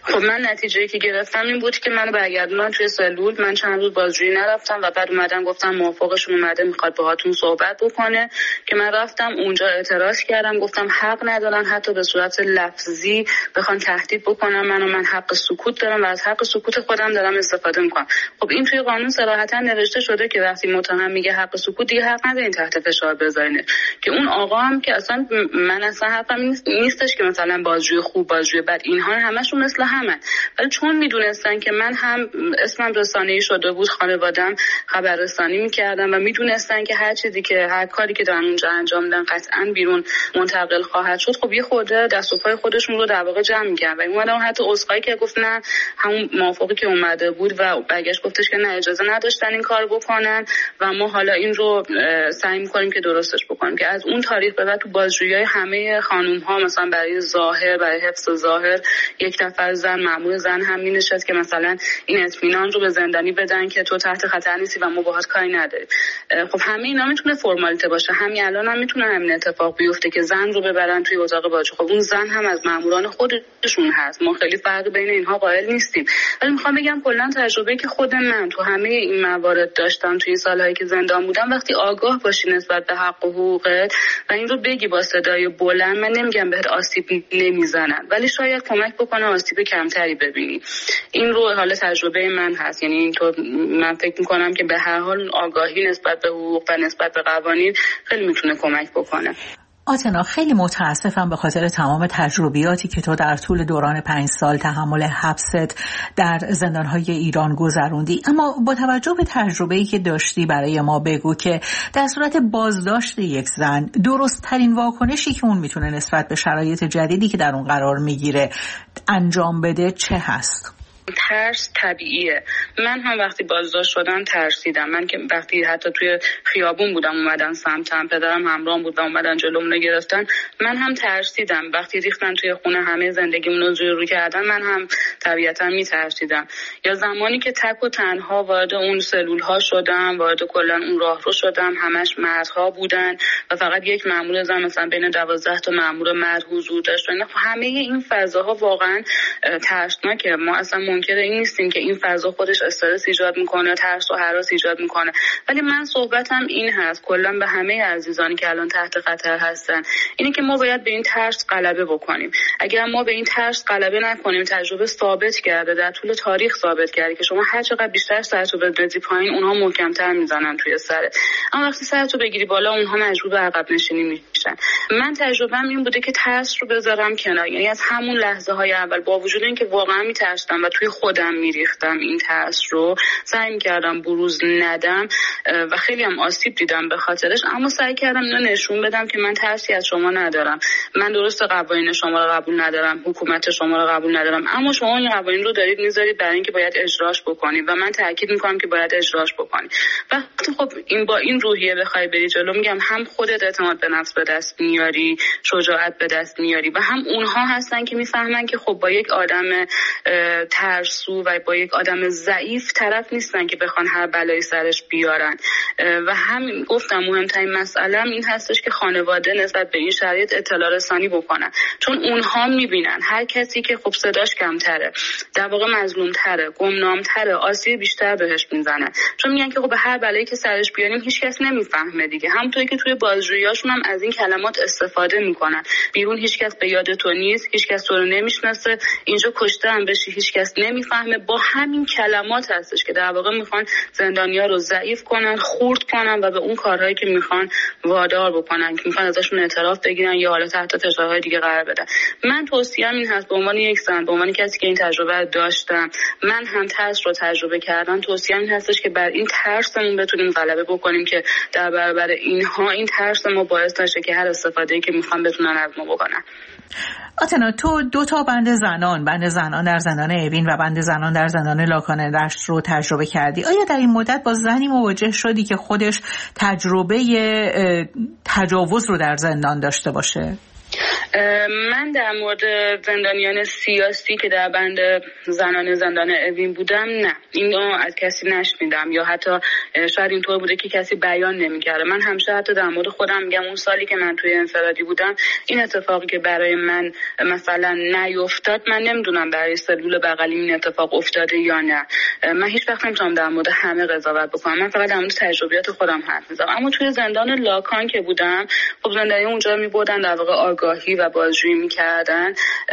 خب من نتیجه‌ای که گرفتم این بود که منو برگردوندن توی سلول. من چند روز بازجویی نرفتم و بعد اومدن گفتم موافقشون اومده میخواد باهاتون صحبت بکنه، که من رفتم اونجا اعتراض کردم، گفتم حق ندارن حتی به صورت لفظی بخوان تهدید بکنن من حق سکوت دارم و از حق سکوت خودم دارم استفاده میکنم. خب این توی قانون صراحتا نوشته شده که وقتی متهم میگه حق سکوت دیگه حق ندارین تحت فشار بذارین. که اون آقا هم که اصلا من اصلا حقم نیستش که مثلا بازجوی خوب بازجوی بد، اینها همشون مثل همن، ولی چون میدونستن که من هم اسمم رسانه‌ای شده بود، خانواده‌ام خبررسانی میکردم و میدونستن که هر چیزی که هر کاری که دارن اونجا انجام میدن قطعاً بیرون منتقل خواهد شد، خب یه خورده دست و پای خودشون رو در واقع جمع می‌کردن و اومدن حتی عذرخواهی که گفت نه همون موافقی که اومده بود و برگشت گفتش که نه اجازه نداشتن این کار بکنن و ما حالا این رو سعی می‌کنیم که درستش بکنیم. که از اون تاریخ به بعد تو بازجویی‌های همه خانم‌ها مثلا برای ظاهر، برای حفظ ظاهر، یک نفر زن مأمور زن هم می‌نشست که مثلا این اطمینان رو به زندانی بدن که تو تحت خطر نیستی و ما باهات کاری نداریم. خب همه اینا میتونه فرمالیته باشه، همین الان هم میتونه همین اتفاق بیفته که زن رو ببرن توی اتاق بازجویی. خب اون زن هم از مأموران خودشون هست، ما خیلی فرق بین اینها قائل نیستیم، ولی میخوام بگم کلا تجربه‌ای که خود من تو همه این موارد داشتم توی سالهایی که زندان بودم، وقتی آگاه باشی نسبت به حق و حقوقت و این رو بگی با صدای بلند، من نمیگم بهت آسیب نمیزنن ولی شاید کمک بکنه آسیب کمتری ببینی. این رو حالا تجربه من هست، یعنی اینطور من فکر میکنم که به هر حال آگاهی نسبت به حقوق و نسبت به قوانین خیلی میتونه کمک بکنه. آتنا، خیلی متاسفم به خاطر تمام تجربیاتی که تو در طول دوران 5 سال تحمل حبست در زندان‌های ایران گذروندی، اما با توجه به تجربه‌ای که داشتی برای ما بگو که در صورت بازداشت یک زن درست‌ترین واکنشی که اون میتونه نسبت به شرایط جدیدی که در اون قرار میگیره انجام بده چه هست؟ ترس طبیعیه. من هم وقتی بازداشت شدم ترسیدم. من که وقتی حتی توی خیابون بودم اومدن سمتم، پدرم همراهم بود و اومدن جلومونو گرفتن، من هم ترسیدم. وقتی ریختن توی خونه همه زندگیمون رو زیر رو کردن، من هم طبیعتا میترسیدم. یا زمانی که تک و تنها وارد اون سلول ها شدم، وارد کلا اون راهرو شدم، همش مردها بودن و فقط یک مأمور زن مثلا بین 12 تا مأمور مرد حضور داشت. همه این فضاها واقعا ترسناکه. ما اصلا منکر این نیستیم که این فضا خودش استرس ایجاد میکنه، ترس و هراس ایجاد میکنه، ولی من صحبتم این هست کلا به همه عزیزانی که الان تحت خطر هستن، اینه که ما باید به این ترس غلبه بکنیم. اگر ما به این ترس غلبه نکنیم، تجربه ثابت کرده، در طول تاریخ ثابت کرده که شما هر چقدر بیشتر سرتو بندازی پایین، اونها محکم‌تر میزنن توی سرت، اما وقتی سرتو بگیری بالا، اونها مجبور به عقب نشینی میشن. من تجربه‌ام این بوده که ترس رو بذارم کنار، یعنی از همون لحظه‌های اول با وجود اینکه واقعا میترسیدم و توی خودم میریختم این ترس رو، سعی می‌کردم بروز ندم و خیلی هم آسیب دیدم به خاطرش، اما سعی کردم اینو نشون بدم که من ترسی از شما ندارم. من درست قوانین شما رو قبول ندارم، حکومت شما رو قبول ندارم، اما شما این قوانین رو دارید میذارید برای اینکه باید اجراش بکنید و من تاکید می‌کنم که باید اجراش بکنید. وقتی خب این با این روحیه بخوای بری جلو، میگم هم خودت اعتماد به نفس به دست میاری، شجاعت به دست میاری و هم اونها هستن که میفهمن که خب با یک آدم ترسو و با یک آدم ضعیف طرف نیستن که بخوان هر بلایی سرش بیارن. و همین گفتم مهمترین مسئله‌ام این هستش که خانواده نسبت به این شرایط اطلاع رسانی بکنن، چون اونها میبینن هر کسی که خب صداش کمتره، در واقع مظلوم‌تره، گمنام‌تره، آسیب بیشتر بهش میزنن، چون میگن که خب به هر بلایی که سرش بیاریم هیچ کس نمیفهمه دیگه. همونطوری که توی بازجویی‌هاشون هم از این کلمات استفاده میکنن، بیرون هیچ کس به یاد تو نیست، هیچ کس تو رو نمیشناسه، اینجا کشته هم بشی هیچ کس نمیفهمه. با همین کلمات هستش که در واقع میخوان زندانیا رو ضعیف کنن، خرد کنن و به اون کارهایی که میخوان وادار بکنن، که میخوان ازشون اعتراف بگیرن یا حالا تحت فشارهای دیگه قرار بدن. من توصیه‌ام این هست، به عنوان یک زن، به عنوان کسی که این تجربه داشتم، من هم ترس رو تجربه کردم، توصیه‌ام این هستش که بر این ترسمون بتونیم غلبه بکنیم که در برابر اینها این ترس ما باعث نشه که هر استفاده‌ای که میخوان بتونن از ما بکنن. آتنا، تو 2 بند زنان در زندان اوین و بند زنان در زندان لاکان دشت رو تجربه کردی. آیا در این مدت با زنی مواجه شدی که خودش تجربه تجاوز رو در زندان داشته باشه؟ من در مورد زندانیان سیاسی که در بند زنان زندان اوین بودم نه، اینو از کسی نشنیدم یا حتی شاید اینطور بوده که کسی بیان نمی‌کرده. من همیشه حتی در مورد خودم میگم اون سالی که من توی انفرادی بودم این اتفاقی که برای من مثلا نیفتاد، من نمیدونم برای سلول بغلی این اتفاق افتاده یا نه. من هیچ وقت نمیتونم در مورد همه قضاوت بکنم، من فقط در مورد تجربیات خودم حرف میزنم. اما توی زندان لاکان که بودم، خب زندانیان اونجا میبردن در واقع آگاهی و بازجویی میکردن.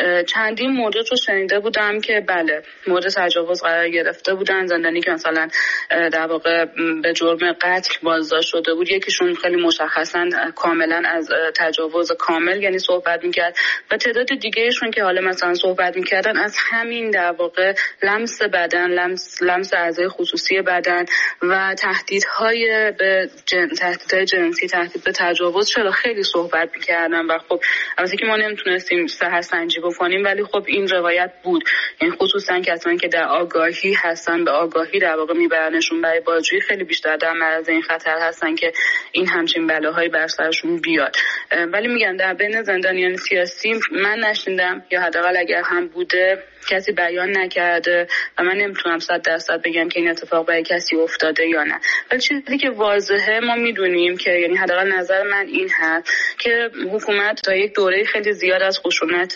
چندین مورد رو شنیده بودم که بله مورد تجاوز قرار گرفته بودن، زندانی که مثلا در واقع به جرم قتل بازداشت شده بود، یکیشون خیلی مشخصا کاملا از تجاوز کامل یعنی صحبت میکرد و تعداد دیگه ایشون که حالا مثلا صحبت میکردن از همین در واقع لمس بدن، لمس اعضای خصوصی بدن و تهدیدهای به تهدیدهای جنسی، تهدید به تجاوز چرا خیلی صحبت میکردن و خب البته که ما نمیتونستیم صحت سنجی بکنیم ولی خب این روایت بود، یعنی خصوصا کسانی که در آگاهی هستن به آگاهی در واقع میبرنشون برای بازجویی خیلی بیشتر در معرض این خطر هستن که این همچین بلاهایی بر سرشون بیاد. ولی میگم در بین زندانیان سیاسی من نشنیدم یا حداقل اگر هم بوده کسی بیان نکرده و من نمیتونم 100% بگم که این اتفاق برای کسی افتاده یا نه. ولی چیزی که واضحه ما میدونیم که یعنی حداقل نظر من این هست که حکومت تا یک دوره خیلی زیاد از خشونت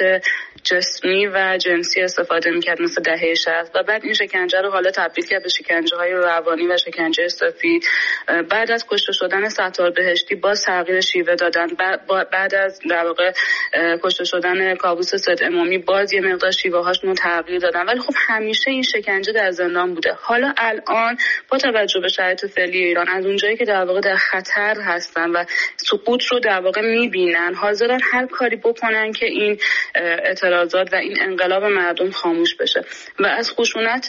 جسمی و جنسی استفاده میکرد مثل دهه 60 و بعد این شکنجه رو حالا تبدیل کرد به شکنجه‌های روانی و شکنجه سفید. بعد از کشته شدن ستار بهشتی باز تغییر شیوه دادن، بعد از در واقع کشته شدن کابوس سید امامی باز یه مقدار شیوه‌هاشون رو تغییر دادن. ولی خب همیشه این شکنجه در زندان بوده. حالا الان با توجه به شرایط فعلی ایران از اونجایی که در واقع در خطر هستن و سقوط رو در واقع میبینن، حاضرن هر کاری بکنن که این اعتراضات و این انقلاب مردم خاموش بشه و از خشونت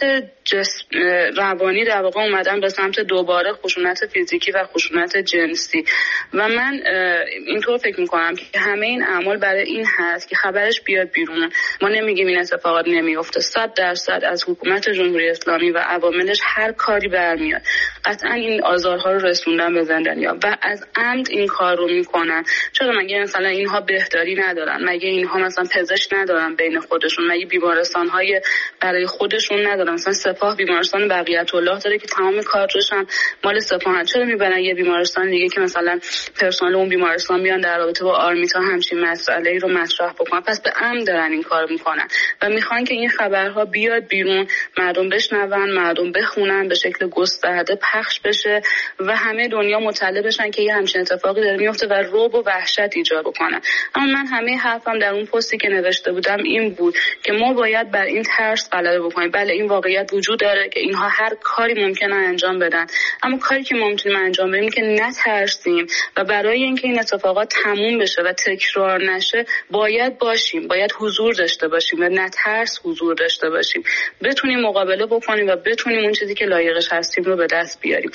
روانی در واقع اومدن به سمت دوباره خشونت فیزیکی و خشونت جنسی. و من اینطور فکر میکنم که همه این اعمال برای این هست که خبرش بیاد بیرون. ما نمیگیم این اتفاقات نمیفته، 100% از حکومت جمهوری اسلامی و عواملش هر کاری برمیاد. قطعا این آزارها رو رسوندن به زندانیان و از عمد این کار رو میکنن. چرا مگه مثلا اینها بهداری ندارن؟ مگه اینها مثلا پزشک ندارن بین خودشون؟ مگه بیمارستان‌های برای خودشون ندارن؟ مثلا سپاه بیمارستان بقیت الله داره که تمام کادرش هم مال سپاه. چرا میبرن یه بیمارستان دیگه که مثلا پرسنل اون بیمارستان بیان در رابطه با آرمیتا همچین مسئله‌ای رو مطرح بکنن؟ پس به عمد دارن این کارو میکنن و میخوان که این خبرها بیاد بیرون، مردم بشنون، مردم بخونن، به شکل گسترده پخش بشه و همه دنیا مطلع بشن که یه همچین اتفاقی داره میفته و رعب و وحشت ایجاد بکنن. اما من همه حرفم در اون پستی که نوشته بودم این بود که ما باید بر این ترس غلبه بکنیم. بله این واقعیت وجود داره که اینها هر کاری ممکنه انجام بدن، اما کاری که ما میتونیم انجام بدیم که نترسیم و برای اینکه این اتفاقات تموم بشه و تکرار نشه باید باشیم، باید حضور داشته باشیم و نترس حضور داشته باشیم، بتونیم مقابله بکنیم و بتونیم اون چیزی که لایقش هستیم رو به دست بیاریم.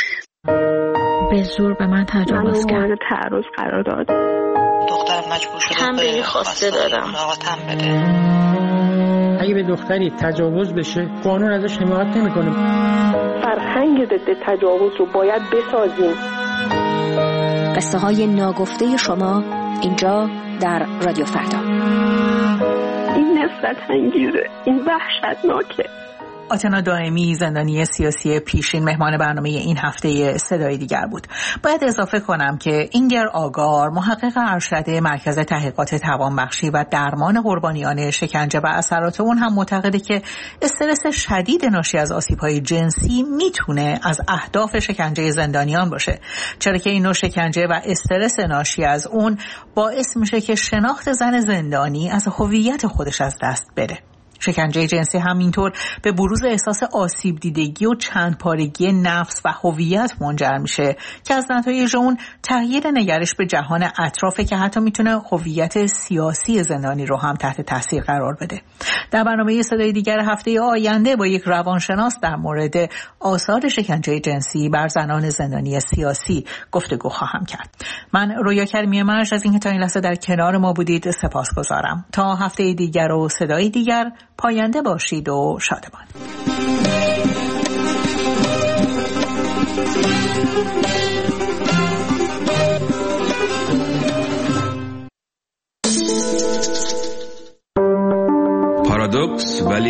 به زور به من تجاوز کرد، من تعرض قرار داد، دختر مجبور شده تنبیهی خواسته دادم. اگه به دختری تجاوز بشه قانون ازش حمایت نمیکنه. فرهنگ ضد تجاوز رو باید بسازیم. قصه های ناگفته شما اینجا در رادیو فردا. این نفرت انگیزه، این وحشتناکه. آتنا دائمی زندانی سیاسی پیشین مهمان برنامه این هفته صدای دیگر بود. باید اضافه کنم که اینگر آگار محقق ارشد مرکز تحقیقات توانبخشی و درمان قربانیان شکنجه و اثرات اون هم معتقده که استرس شدید ناشی از آسیب‌های جنسی میتونه از اهداف شکنجه زندانیان باشه، چرا که این نوع شکنجه و استرس ناشی از اون باعث میشه که شناخت زن زندانی از هویت خودش از دست بره. شکنجه جنسی همینطور به بروز احساس آسیب دیدگی و چند پارگی نفس و هویت منجر میشه که از نتایج اون تغییر نگرش به جهان اطرافه که حتی میتونه هویت سیاسی زندانی رو هم تحت تاثیر قرار بده. در برنامه صدای دیگر هفته آینده با یک روانشناس در مورد آثار شکنجه جنسی بر زنان زندانی سیاسی گفتگو خواهم کرد. من رویا کریمی مرج از اینکه تا این لحظه در کنار ما بودید سپاسگزارم. تا هفته دیگر و صدای دیگر پاینده باشید و شادمان.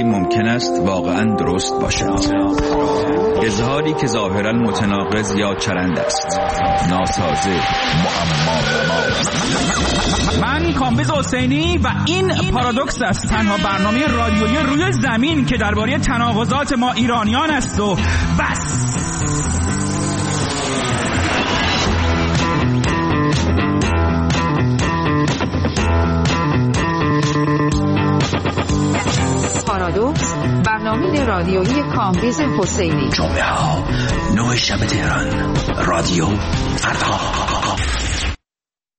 اظهاری ممکن است واقعا درست باشد، اظهاری که ظاهرا متناقض یا چرند است، ناسازه، معما. من کامبیز حسینی و این پارادوکس است، تنها برنامه رادیویی روی زمین که درباره تناقضات ما ایرانیان است و بس. پارادوکس، برنامه رادیویی کامبیز حسینی. جمعه ها 9 شب تهران، رادیو فردا.